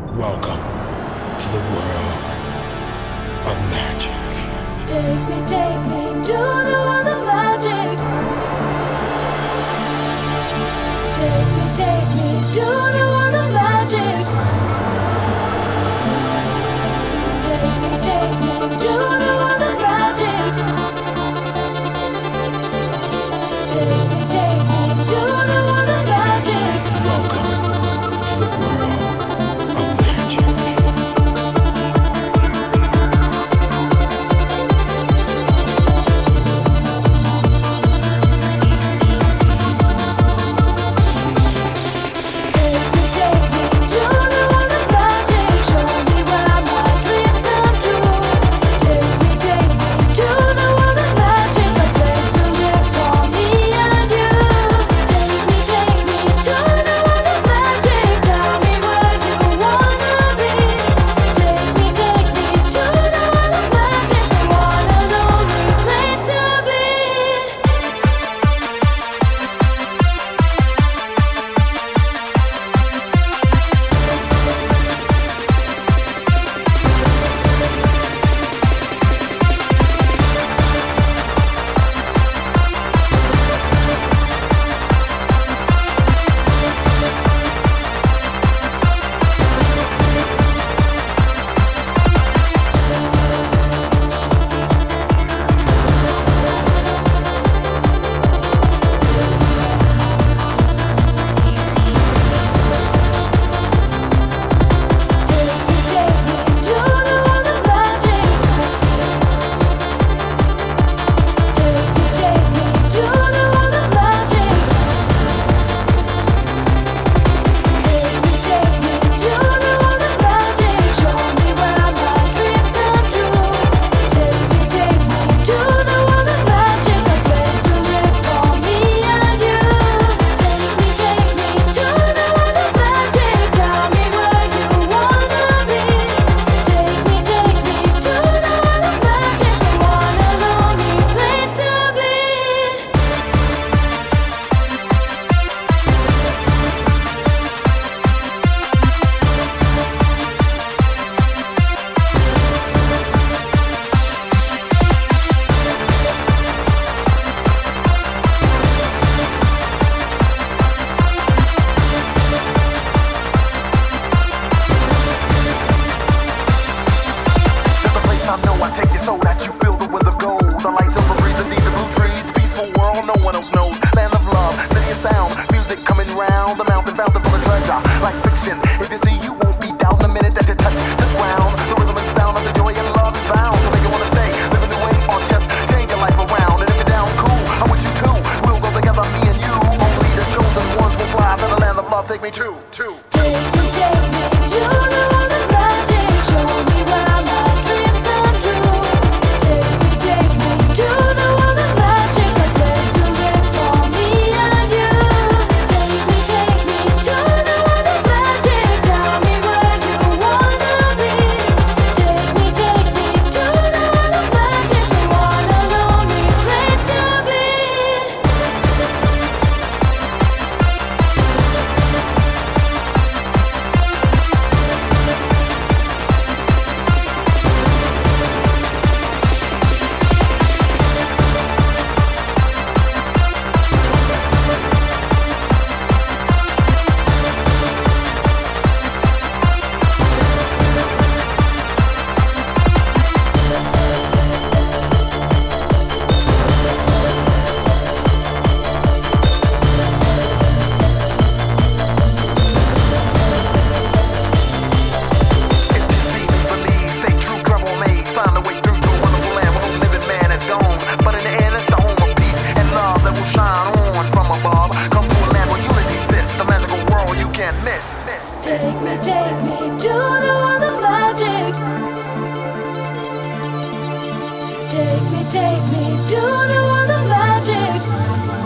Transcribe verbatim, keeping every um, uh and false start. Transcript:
Welcome to the world of magic. Take me, take me to the world of magic. Take me, take me to the world of magic. Take me, take me to the world of magic. Take me, take me to the world of magic. Welcome to the world of magic. Take me to, to. Take me, take me to the world of magic. Show me where my dreams come true. Take me, take me to the world of magic. A place to live for me and you. Take me, take me to the world of magic. Tell me where you wanna be. Take me, take me to the world of magic. The one and only place to be. Take me, take me to the world of magic. Take me, take me to the world of magic.